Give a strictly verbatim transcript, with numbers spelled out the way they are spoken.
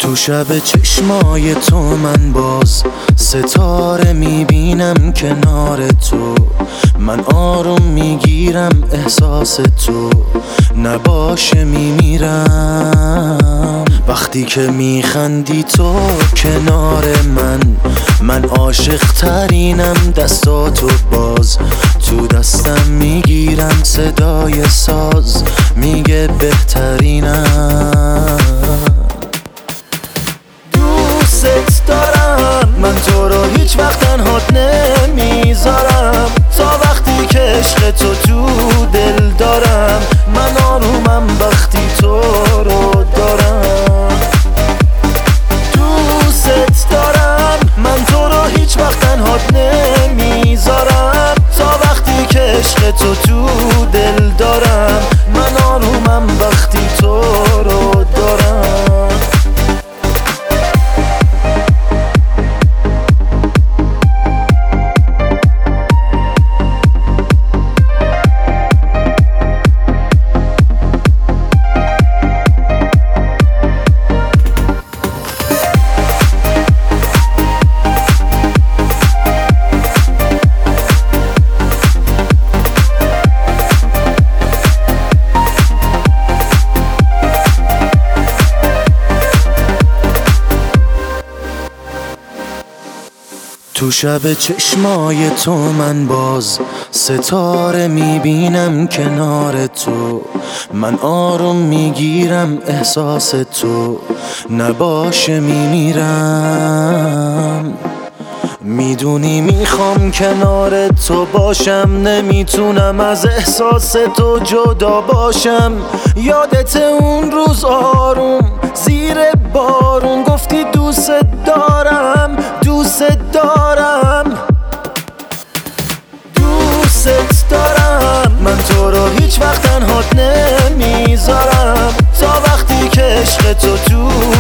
تو شب چشمای تو من باز ستاره میبینم کنار تو، من آروم میگیرم احساس تو نباشه میمیرم. وقتی که میخندی تو کنار من، من عاشق ترینم دستاتو باز تو دستم میگیرم، صدای ساز میگه بهترینم. دوست دارم من تو رو هیچ وقت تنهات نمیذارم، تا وقتی که عشق تو تو دل دارم، من آرومم وقتی تو رو دارم. دوست دارم من تو رو هیچ وقت تنهات نمیذارم، تا وقتی که عشق تو تو دل دارم، من آرومم وقتی تو رو دارم. تو شب چشمای تو من باز ستاره میبینم کنار تو، من آروم میگیرم احساس تو نباشه میمیرم. میدونی میخوام کنار تو باشم، نمیتونم از احساس تو جدا باشم. یادت اون روز آروم زیر بارون گفتی دوست دارم دوست دارم. دوست دارم من تو رو هیچ وقت تنهات نمیذارم، تا وقتی که عشق تو تو